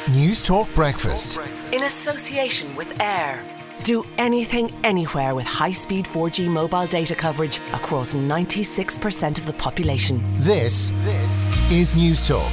News Talk Breakfast. In association with Air. Do anything, anywhere with high-speed 4G mobile data coverage across 96% of the population. This is News Talk.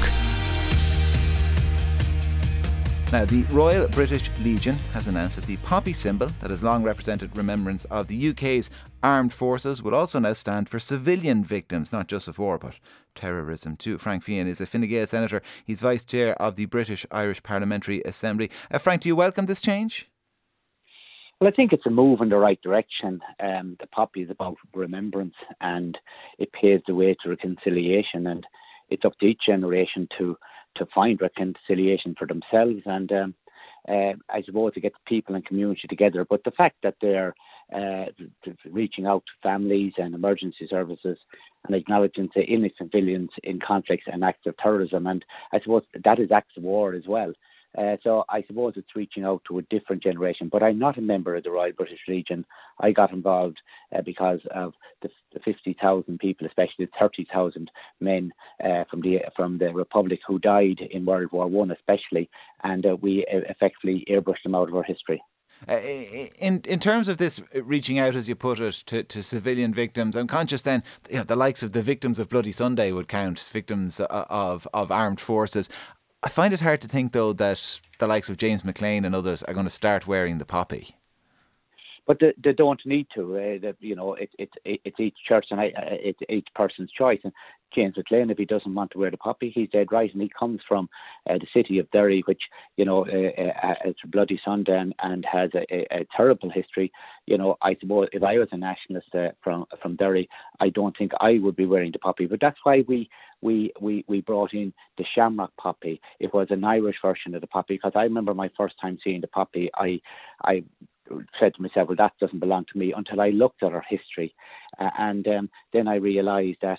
Now, the Royal British Legion has announced that the poppy symbol that has long represented remembrance of the UK's armed forces would also now stand for civilian victims, not just of war, but terrorism too. Frank Fian is a Fine Gael senator. He's vice chair of the British Irish Parliamentary Assembly. Frank, do you welcome this change? Well, I think it's a move in the right direction. The poppy is about remembrance and it paves the way to reconciliation, and it's up to each generation to find reconciliation for themselves and I suppose to get the people and community together. But the fact that they're reaching out to families and emergency services and acknowledging the innocent civilians in conflicts and acts of terrorism, and I suppose that is acts of war as well. So I suppose it's reaching out to a different generation. But I'm not a member of the Royal British Legion. I got involved because of the 50,000 people, especially the 30,000 men from the Republic who died in World War I especially, and we effectively airbrushed them out of our history. In terms of this reaching out, as you put it, to civilian victims, I'm conscious then the likes of the victims of Bloody Sunday would count, victims of armed forces. I find it hard to think, though, that the likes of James McLean and others are going to start wearing the poppy. But they don't need to. It's each church and it's each person's choice. And James McLean, if he doesn't want to wear the poppy, he's dead right. And he comes from the city of Derry, which it's a Bloody Sunday and has a terrible history. I suppose if I was a nationalist from Derry, I don't think I would be wearing the poppy. But that's why we brought in the shamrock poppy. It was an Irish version of the poppy, because I remember my first time seeing the poppy, I said to myself, well, that doesn't belong to me, until I looked at our history. And then I realised that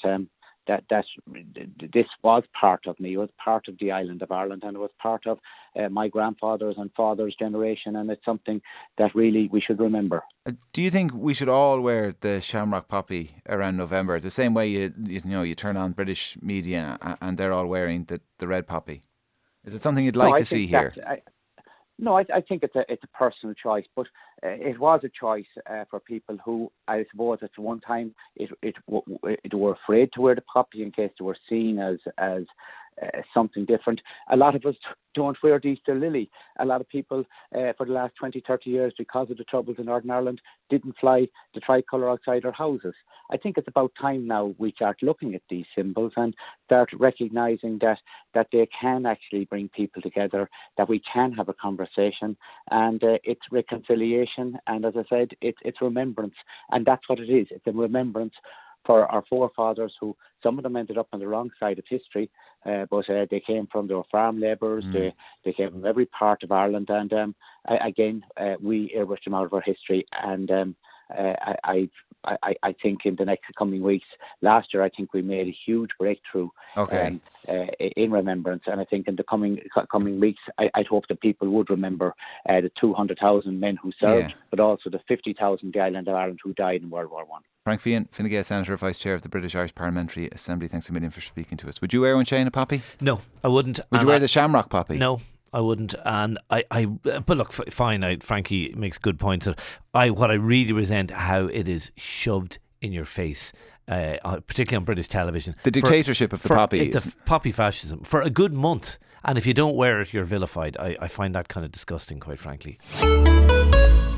this was part of me. It was part of the island of Ireland, and it was part of my grandfather's and father's generation, and it's something that really we should remember. Do you think we should all wear the shamrock poppy around November, the same way you turn on British media and they're all wearing the red poppy? Is it something you'd like to see here? No, I think it's a personal choice, but it was a choice for people who, I suppose, at one time it were afraid to wear the poppy in case they were seen as something different. A lot of us don't wear the Easter lily. A lot of people for the last 20, 30 years, because of the troubles in Northern Ireland, didn't fly the tricolour outside our houses. I think it's about time now we start looking at these symbols and start recognising that they can actually bring people together, that we can have a conversation, and it's reconciliation, and as I said, it's remembrance, and that's what it is. It's a remembrance for our forefathers, who some of them ended up on the wrong side of history, but they came from, they were farm labourers, they came from every part of Ireland, and we airbrushed them out of our history, and I think in the next coming weeks, last year I think we made a huge breakthrough in remembrance, and I think in the coming weeks I'd hope that people would remember the 200,000 men who served, but also the 50,000 the island of Ireland who died in World War I. Frank Fian, Fine Gael Senator, Vice Chair of the British Irish Parliamentary Assembly, thanks a million for speaking to us. Would you wear one, Shane, a poppy? No, I wouldn't. Would you wear the shamrock poppy? No, I wouldn't. And but look, fine, Frankie makes good points. What I really resent how it is shoved in your face, particularly on British television. The dictatorship of the poppy. The poppy fascism for a good month. And if you don't wear it, you're vilified. I find that kind of disgusting, quite frankly.